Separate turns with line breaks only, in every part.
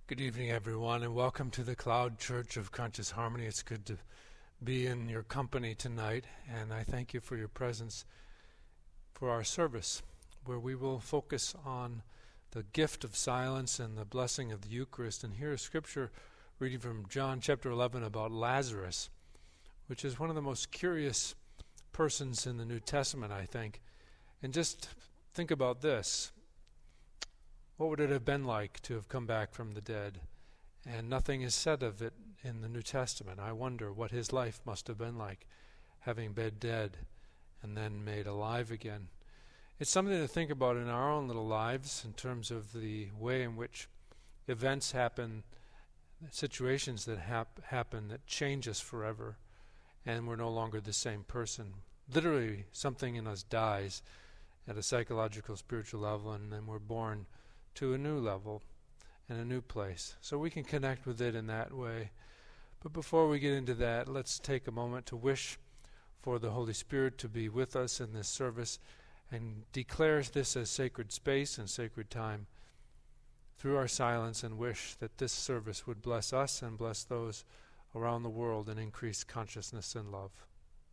Good evening, everyone, and welcome to the Cloud Church of Conscious Harmony. It's good to be in your company tonight, and I thank you for your presence for our service, where we will focus on the gift of silence and the blessing of the Eucharist, and hear a scripture reading from John chapter 11 about Lazarus, which is one of the most curious persons in the New Testament, I think. And just think about this. What would it have been like to have come back from the dead? And nothing is said of it in the New Testament. I wonder what his life must have been like, having been dead and then made alive again. It's something to think about in our own little lives in terms of the way in which events happen, situations that happen that change us forever, and we're no longer the same person. Literally, something in us dies at a psychological, spiritual level, and then we're born to a new level and a new place. So we can connect with it in that way. But before we get into that, let's take a moment to wish for the Holy Spirit to be with us in this service and declare this as sacred space and sacred time through our silence, and wish that this service would bless us and bless those around the world and increase consciousness and love.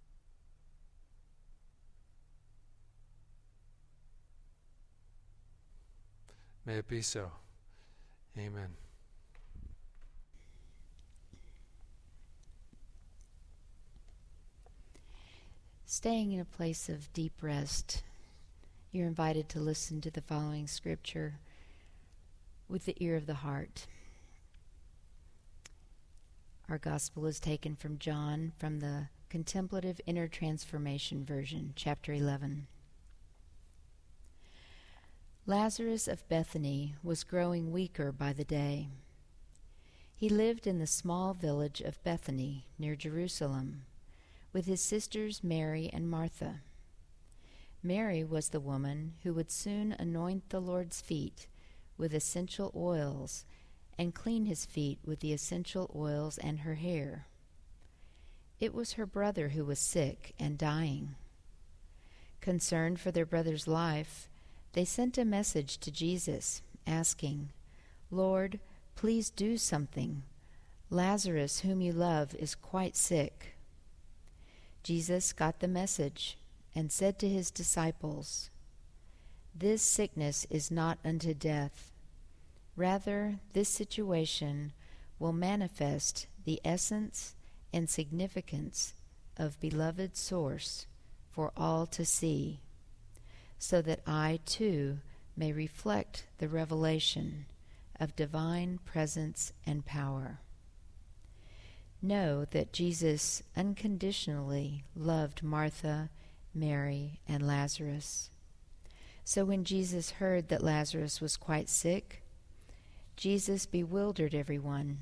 May it be so. Amen.
Staying in a place of deep rest, you're invited to listen to the following scripture with the ear of the heart. Our gospel is taken from John, from the Contemplative Inner Transformation version, chapter 11. Lazarus of Bethany was growing weaker by the day. He lived in the small village of Bethany, near Jerusalem, with his sisters Mary and Martha. Mary was the woman who would soon anoint the Lord's feet with essential oils and clean his feet with the essential oils and her hair. It was her brother who was sick and dying. Concerned for their brother's life, they sent a message to Jesus, asking, "Lord, please do something. Lazarus, whom you love, is quite sick." Jesus got the message and said to his disciples, "This sickness is not unto death. Rather, this situation will manifest the essence and significance of beloved source for all to see, so that I, too, may reflect the revelation of divine presence and power." Know that Jesus unconditionally loved Martha, Mary, and Lazarus. So when Jesus heard that Lazarus was quite sick, Jesus bewildered everyone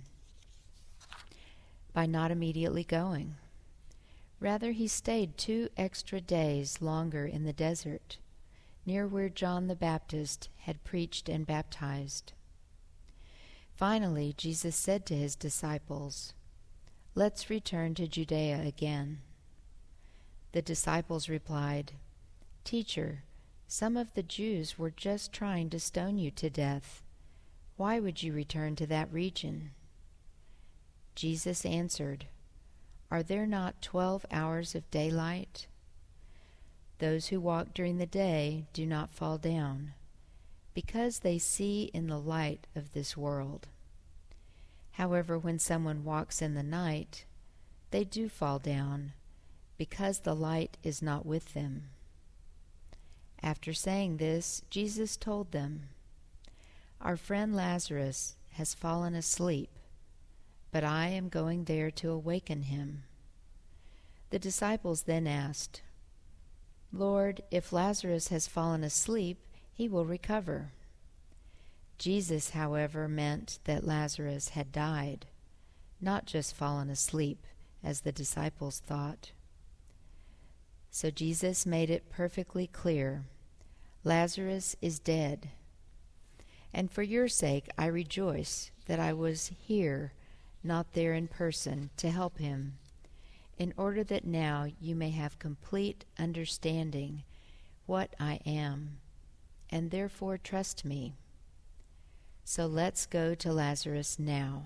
by not immediately going. Rather, he stayed 2 extra days longer in the desert, near where John the Baptist had preached and baptized. Finally, Jesus said to his disciples, "Let's return to Judea again." The disciples replied, "Teacher, some of the Jews were just trying to stone you to death. Why would you return to that region?" Jesus answered, "Are there not 12 hours of daylight? Those who walk during the day do not fall down, because they see in the light of this world. However, when someone walks in the night, they do fall down, because the light is not with them." After saying this, Jesus told them, "Our friend Lazarus has fallen asleep, but I am going there to awaken him." The disciples then asked, "Lord, if Lazarus has fallen asleep, he will recover." Jesus, however, meant that Lazarus had died, not just fallen asleep, as the disciples thought. So Jesus made it perfectly clear, Lazarus is dead. And for your sake I rejoice that I was here, not there in person, to help him, in order that now you may have complete understanding what I am, and therefore trust me. So let's go to Lazarus now."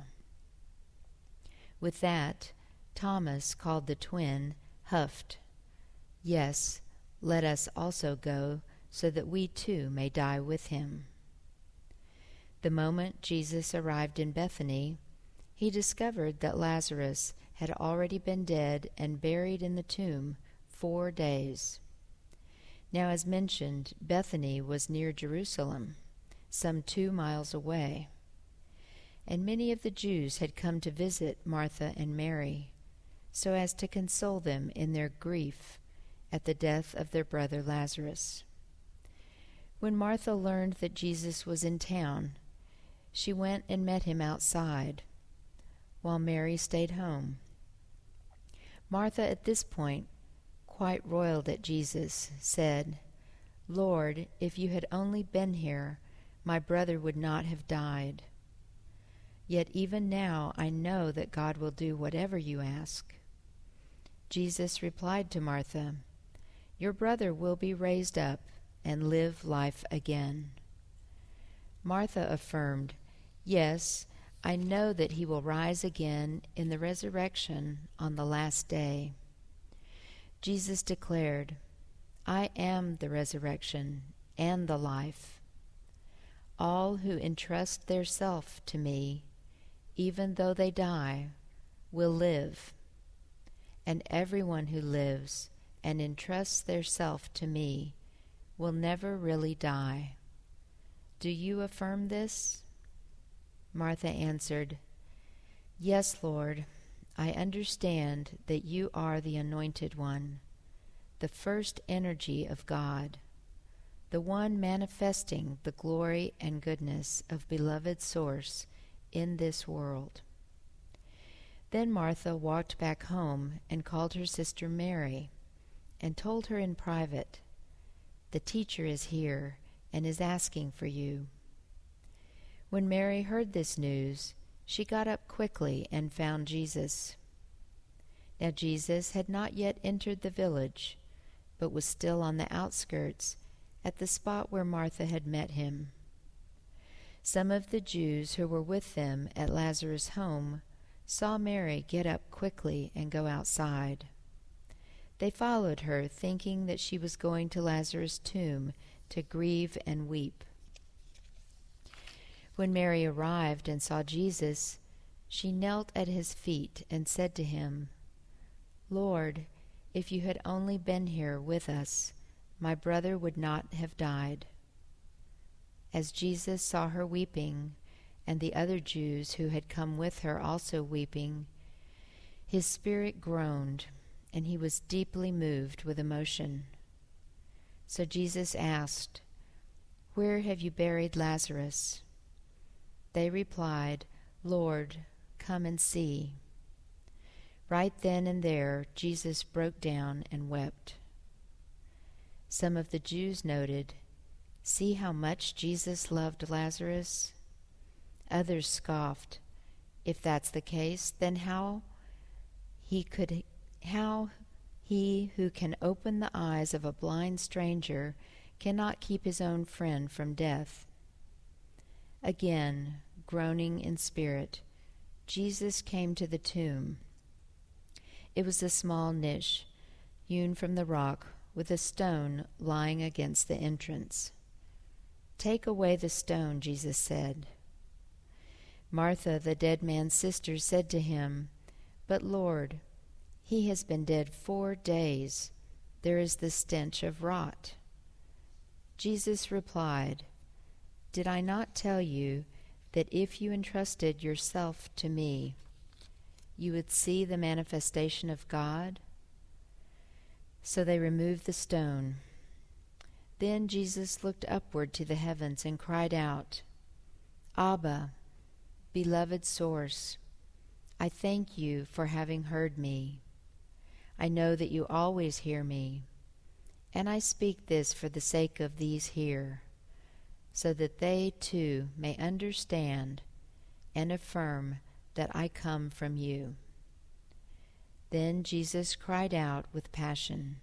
With that, Thomas, called the twin, huffed, "Yes, let us also go, so that we too may die with him." The moment Jesus arrived in Bethany, he discovered that Lazarus had already been dead and buried in the tomb 4 days. Now, as mentioned, Bethany was near Jerusalem, some 2 miles away, and many of the Jews had come to visit Martha and Mary, so as to console them in their grief at the death of their brother Lazarus. When Martha learned that Jesus was in town, she went and met him outside, while Mary stayed home. Martha, at this point, quite roiled at Jesus, said, "Lord, if you had only been here, my brother would not have died. Yet even now I know that God will do whatever you ask." Jesus replied to Martha, "Your brother will be raised up and live life again." Martha affirmed, "Yes, I know that he will rise again in the resurrection on the last day." Jesus declared, "I am the resurrection and the life. All who entrust their self to me, even though they die, will live. And everyone who lives and entrusts their self to me will never really die. Do you affirm this?" Martha answered, "Yes, Lord, I understand that you are the Anointed One, the first energy of God, the one manifesting the glory and goodness of beloved Source in this world." Then Martha walked back home and called her sister Mary and told her in private, "The teacher is here and is asking for you." When Mary heard this news, she got up quickly and found Jesus. Now Jesus had not yet entered the village, but was still on the outskirts, at the spot where Martha had met him. Some of the Jews who were with them at Lazarus' home saw Mary get up quickly and go outside. They followed her, thinking that she was going to Lazarus' tomb to grieve and weep. When Mary arrived and saw Jesus, she knelt at his feet and said to him, "Lord, if you had only been here with us, my brother would not have died." As Jesus saw her weeping, and the other Jews who had come with her also weeping, his spirit groaned, and he was deeply moved with emotion. So Jesus asked, "Where have you buried Lazarus?" They replied, "Lord, come and see." Right then and there, Jesus broke down and wept. Some of the Jews noted, "See how much Jesus loved Lazarus." Others scoffed, "If that's the case, then how he who can open the eyes of a blind stranger cannot keep his own friend from death?" Again, groaning in spirit, Jesus came to the tomb. It was a small niche, hewn from the rock, with a stone lying against the entrance. "Take away the stone," Jesus said. Martha, the dead man's sister, said to him, "But Lord, he has been dead 4 days. There is the stench of rot." Jesus replied, "Did I not tell you that if you entrusted yourself to me, you would see the manifestation of God?" So they removed the stone. Then Jesus looked upward to the heavens and cried out, "Abba, beloved Source, I thank you for having heard me. I know that you always hear me, and I speak this for the sake of these here, so that they too may understand and affirm that I come from you." Then Jesus cried out with passion,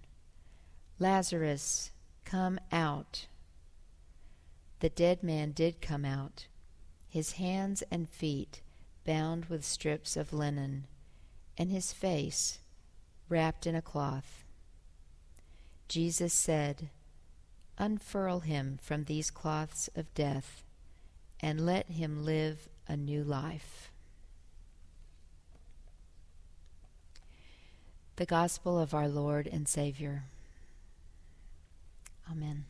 "Lazarus, come out." The dead man did come out, his hands and feet bound with strips of linen, and his face wrapped in a cloth. Jesus said, "Unfurl him from these cloths of death, and let him live a new life." The Gospel of our Lord and Savior. Amen.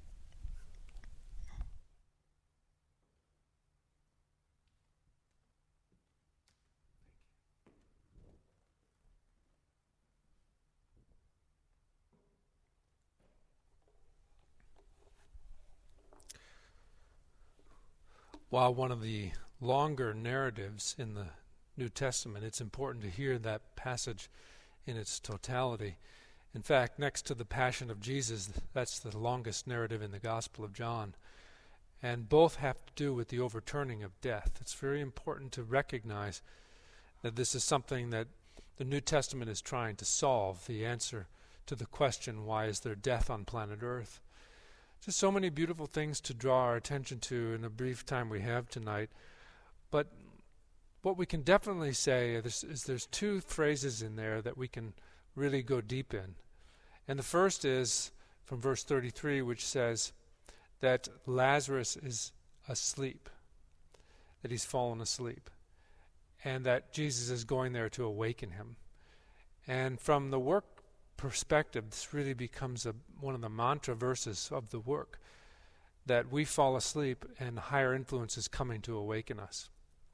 While one of the longer narratives in the New Testament, it's important to hear that passage in its totality. In fact, next to the Passion of Jesus, that's the longest narrative in the Gospel of John. And both have to do with the overturning of death. It's very important to recognize that this is something that the New Testament is trying to solve, the answer to the question, why is there death on planet Earth? Just so many beautiful things to draw our attention to in the brief time we have tonight. But what we can definitely say is there's two phrases in there that we can really go deep in. And the first is from verse 33, which says that Lazarus is asleep, that he's fallen asleep, and that Jesus is going there to awaken him. And from the work perspective, this really becomes one of the mantra verses of the work, that we fall asleep and higher influence is coming to awaken us.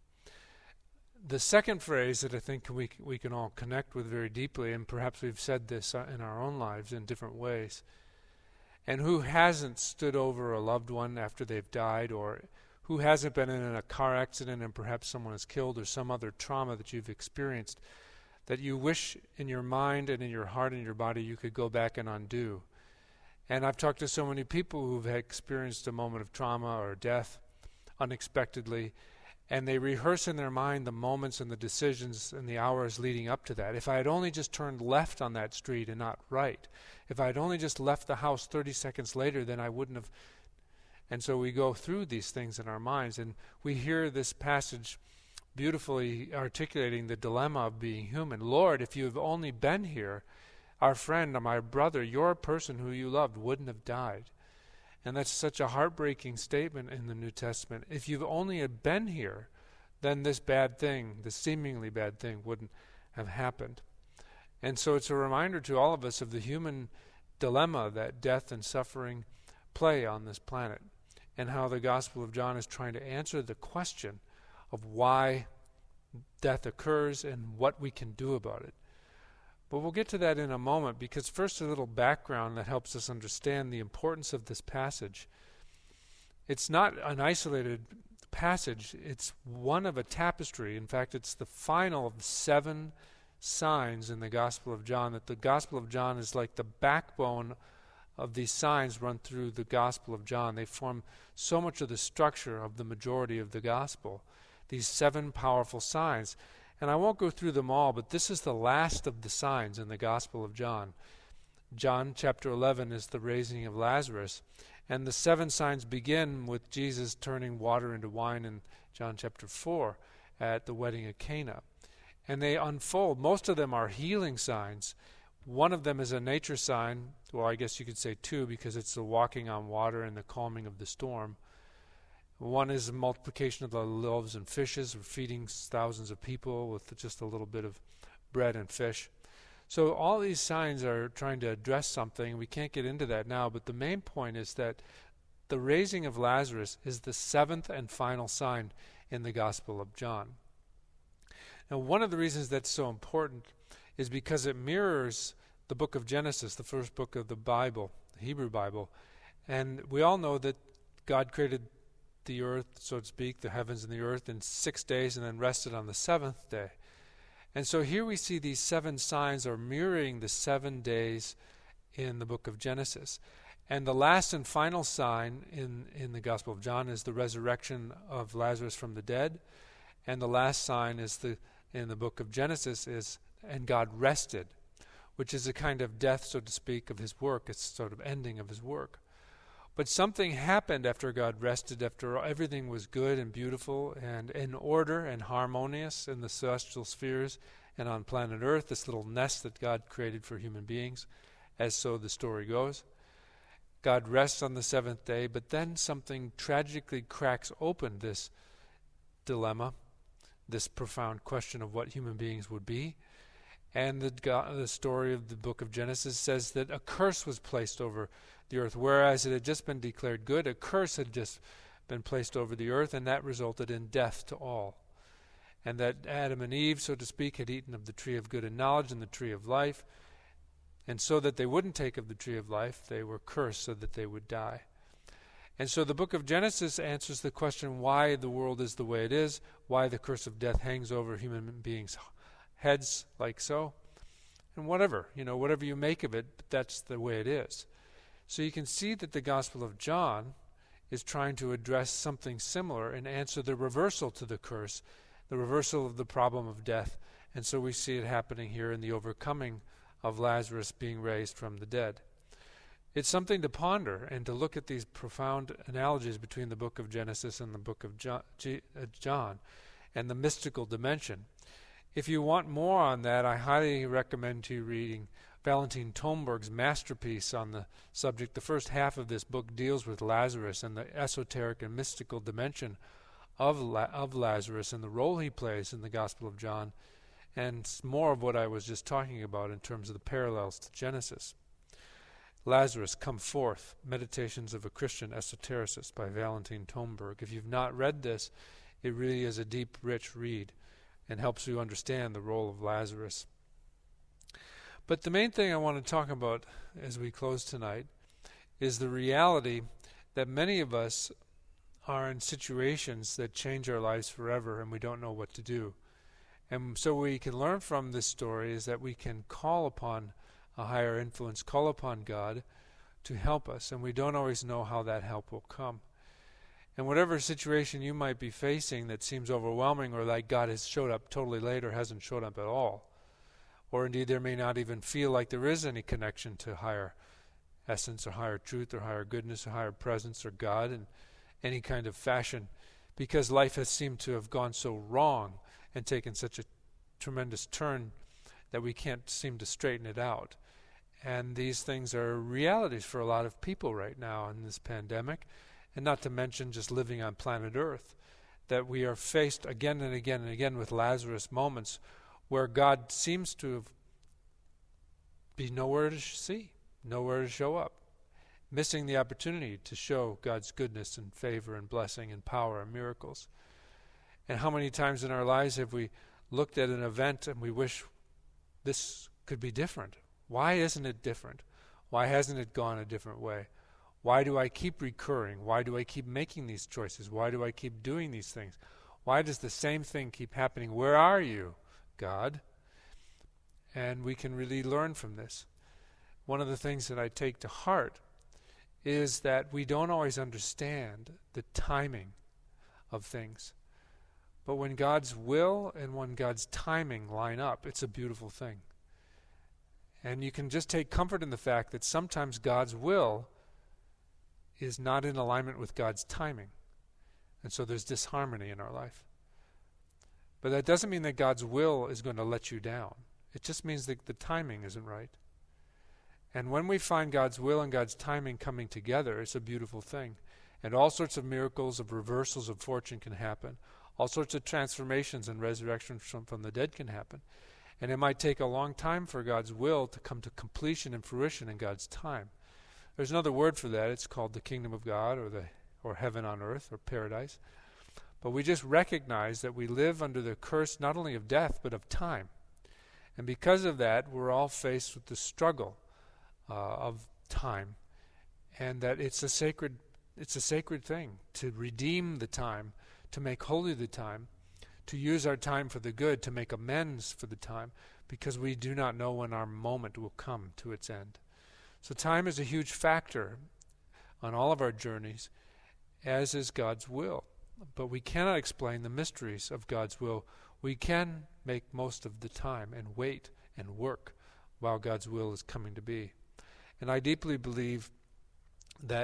The second phrase that I think we can all connect with very deeply, and perhaps we've said this in our own lives in different ways, and who hasn't stood over a loved one after they've died, or who hasn't been in a car accident and perhaps someone is killed, or some other trauma that you've experienced, that you wish in your mind and in your heart and your body you could go back and undo. And I've talked to so many people who've experienced a moment of trauma or death unexpectedly, and they rehearse in their mind the moments and the decisions and the hours leading up to that. If I had only just turned left on that street and not right, if I had only just left the house 30 seconds later, then I wouldn't have. And so we go through these things in our minds, and we hear this passage beautifully articulating the dilemma of being human. Lord, if you have only been here, our friend, my brother, your person who you loved wouldn't have died. And that's such a heartbreaking statement in the New Testament. If you've only had been here, then this bad thing, this seemingly bad thing, wouldn't have happened. And so it's a reminder to all of us of the human dilemma that death and suffering play on this planet, and how the Gospel of John is trying to answer the question of why death occurs and what we can do about it. But we'll get to that in a moment, because first a little background that helps us understand the importance of this passage. It's not an isolated passage, it's one of a tapestry. In fact, it's the final of 7 signs in the Gospel of John, that the Gospel of John is like the backbone of these signs run through the Gospel of John. They form so much of the structure of the majority of the Gospel. These 7 powerful signs. And I won't go through them all, but this is the last of the signs in the Gospel of John. John chapter 11 is the raising of Lazarus. And the 7 signs begin with Jesus turning water into wine in John chapter 4 at the wedding at Cana. And they unfold. Most of them are healing signs. One of them is a nature sign. Well, I guess you could say 2, because it's the walking on water and the calming of the storm. One is the multiplication of the loaves and fishes, feeding thousands of people with just a little bit of bread and fish. So all these signs are trying to address something. We can't get into that now, but the main point is that the raising of Lazarus is the 7th and final sign in the Gospel of John. Now, one of the reasons that's so important is because it mirrors the book of Genesis, the first book of the Bible, the Hebrew Bible. And we all know that God created the earth, so to speak, the heavens and the earth, in 6 days, and then rested on the 7th day. And so here we see these 7 signs are mirroring the 7 days in the book of Genesis. And the last and final sign in the Gospel of John is the resurrection of Lazarus from the dead. And the last sign is in the book of Genesis is, and God rested, which is a kind of death, so to speak, of his work. It's sort of ending of his work. But something happened after God rested, after everything was good and beautiful and in order and harmonious in the celestial spheres and on planet Earth, this little nest that God created for human beings, as so the story goes. God rests on the seventh day, but then something tragically cracks open this dilemma, this profound question of what human beings would be. And the story of the book of Genesis says that a curse was placed over the earth. Whereas it had just been declared good, a curse had just been placed over the earth, and that resulted in death to all. And that Adam and Eve, so to speak, had eaten of the tree of good and knowledge and the tree of life. And so that they wouldn't take of the tree of life, they were cursed so that they would die. And so the book of Genesis answers the question why the world is the way it is, why the curse of death hangs over human beings' heads like so, and whatever you make of it, but that's the way it is. So you can see that the Gospel of John is trying to address something similar and answer the reversal to the curse, the reversal of the problem of death. And so we see it happening here in the overcoming of Lazarus being raised from the dead. It's something to ponder and to look at these profound analogies between the book of Genesis and the book of John and the mystical dimension. If you want more on that, I highly recommend to you reading Valentin Tomberg's masterpiece on the subject. The first half of this book deals with Lazarus and the esoteric and mystical dimension of Lazarus and the role he plays in the Gospel of John, and more of what I was just talking about in terms of the parallels to Genesis. Lazarus, Come Forth, Meditations of a Christian Esotericist by Valentin Tomberg. If you've not read this, it really is a deep, rich read and helps you understand the role of Lazarus. But the main thing I want to talk about as we close tonight is the reality that many of us are in situations that change our lives forever and we don't know what to do. And so we can learn from this story is that we can call upon a higher influence, call upon God to help us, and we don't always know how that help will come. And whatever situation you might be facing that seems overwhelming or like God has showed up totally late or hasn't showed up at all, or indeed there may not even feel like there is any connection to higher essence or higher truth or higher goodness or higher presence or God in any kind of fashion, because life has seemed to have gone so wrong and taken such a tremendous turn that we can't seem to straighten it out. And these things are realities for a lot of people right now in this pandemic, and not to mention just living on planet Earth, that we are faced again and again and again with Lazarus moments where God seems to be nowhere to see, nowhere to show up, missing the opportunity to show God's goodness and favor and blessing and power and miracles. And how many times in our lives have we looked at an event and we wish this could be different? Why isn't it different? Why hasn't it gone a different way? Why do I keep recurring? Why do I keep making these choices? Why do I keep doing these things? Why does the same thing keep happening? Where are you, God? And we can really learn from this. One of the things that I take to heart is that we don't always understand the timing of things. But when God's will and when God's timing line up, it's a beautiful thing. And you can just take comfort in the fact that sometimes God's will is not in alignment with God's timing. And so there's disharmony in our life. But that doesn't mean that God's will is going to let you down. It just means that the timing isn't right. And when we find God's will and God's timing coming together, it's a beautiful thing. And all sorts of miracles, of reversals of fortune can happen. All sorts of transformations and resurrections from the dead can happen. And it might take a long time for God's will to come to completion and fruition in God's time. There's another word for that. It's called the kingdom of God or heaven on earth or paradise. But we just recognize that we live under the curse not only of death but of time. And because of that, we're all faced with the struggle of time, and that it's a sacred thing to redeem the time, to make holy the time, to use our time for the good, to make amends for the time, because we do not know when our moment will come to its end. So time is a huge factor on all of our journeys, as is God's will. But we cannot explain the mysteries of God's will. We can make most of the time and wait and work while God's will is coming to be. And I deeply believe that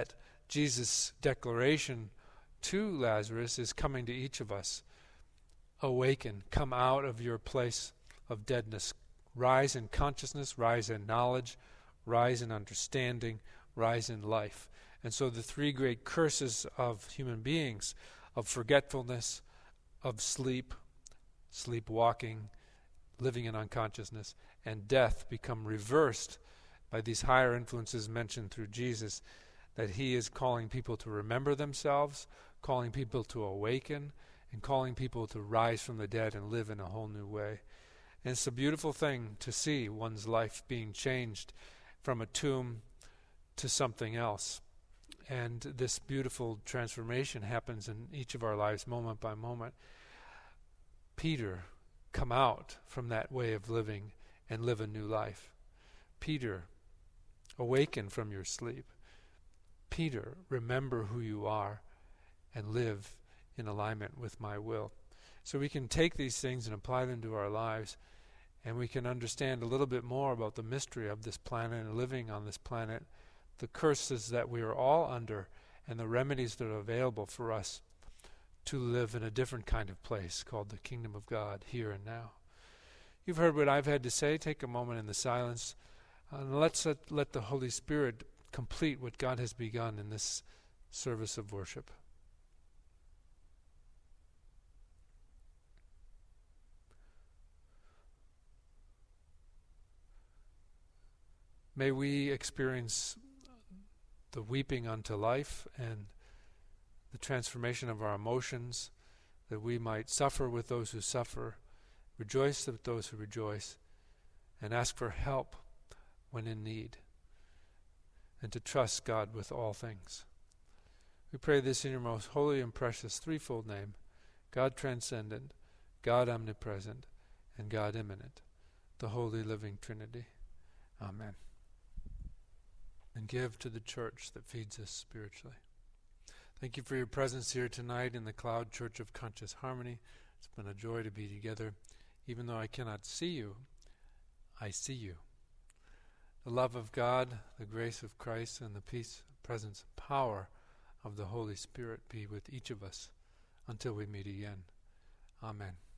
Jesus' declaration to Lazarus is coming to each of us. Awaken, come out of your place of deadness. Rise in consciousness, rise in knowledge, rise in understanding, rise in life. And so the three great curses of human beings, of forgetfulness, of sleep, sleepwalking, living in unconsciousness, and death become reversed by these higher influences mentioned through Jesus, that he is calling people to remember themselves, calling people to awaken, and calling people to rise from the dead and live in a whole new way. And it's a beautiful thing to see one's life being changed from a tomb to something else. And this beautiful transformation happens in each of our lives moment by moment. Peter, come out from that way of living and live a new life. Peter, awaken from your sleep. Peter, remember who you are and live in alignment with my will. So we can take these things and apply them to our lives, and we can understand a little bit more about the mystery of this planet and living on this planet, the curses that we are all under, and the remedies that are available for us to live in a different kind of place called the kingdom of God here and now. You've heard what I've had to say. Take a moment in the silence, and let's let the Holy Spirit complete what God has begun in this service of worship. May we experience the weeping unto life and the transformation of our emotions, that we might suffer with those who suffer, rejoice with those who rejoice, and ask for help when in need, and to trust God with all things. We pray this in your most holy and precious threefold name, God transcendent, God omnipresent, and God immanent, the holy living Trinity. Amen. And give to the church that feeds us spiritually. Thank you for your presence here tonight in the Cloud Church of Conscious Harmony. It's been a joy to be together. Even though I cannot see you, I see you. The love of God, the grace of Christ, and the peace, presence, power of the Holy Spirit be with each of us until we meet again. Amen.